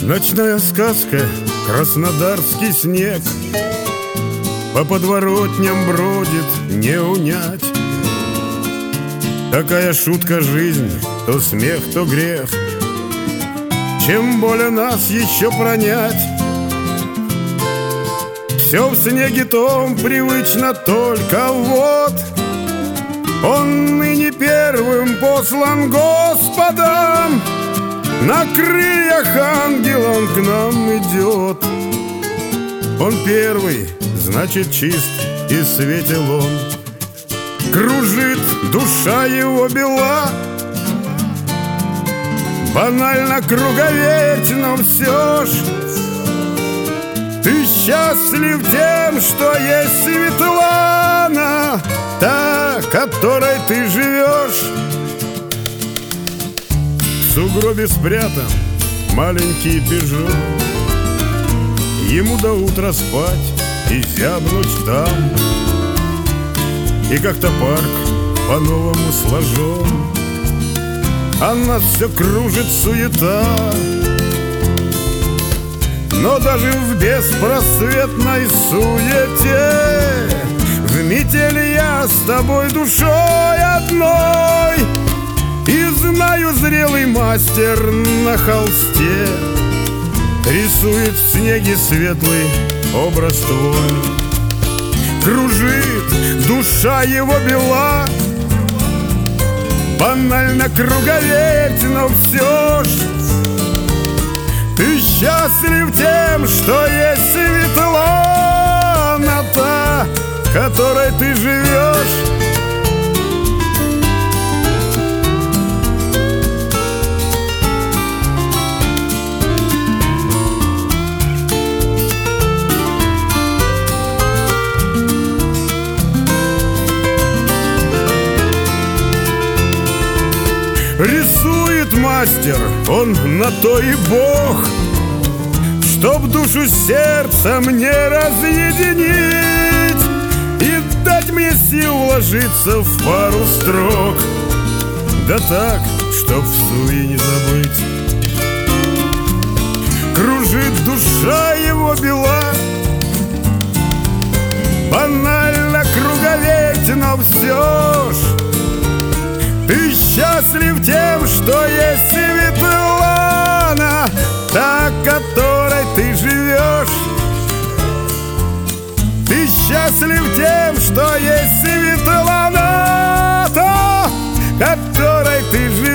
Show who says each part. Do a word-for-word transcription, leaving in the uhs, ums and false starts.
Speaker 1: Ночная сказка, краснодарский снег, по подворотням бродит, не унять. Такая шутка жизнь, то смех, то грех. Чем более нас еще пронять. Все в снеге том привычно, только вот он ныне первым послан Господом. На крыльях ангел он к нам идет. Он первый, значит чист и светел он. Кружит душа его бела, банально круговерть, но все ж ты счастлив тем, что есть Светлана, та, которой ты живешь. В сугробе спрятан маленький пижон, ему до утра спать и зябнуть там. И как-то парк по-новому сложен, а нас все кружит суета. Но даже в беспросветной суете, в метели я с тобой душой одной. И знаю, зрелый мастер на холсте рисует в снеге светлый образ твой. Кружит душа его бела, банально круговерть, но все ж ты счастлив тем, что есть Светлана, та, которой ты живешь. Рисует мастер, он на то и бог, чтоб душу с сердцем не разъединить и дать мне сил вложиться в пару строк, да так, чтоб в суе не забыть. Кружит душа его бела, банально круговерть, но все ж ты счастлив тем, что есть Светлана, та, которой ты живешь. Ты счастлив тем, что есть Светлана, та, которой ты живешь.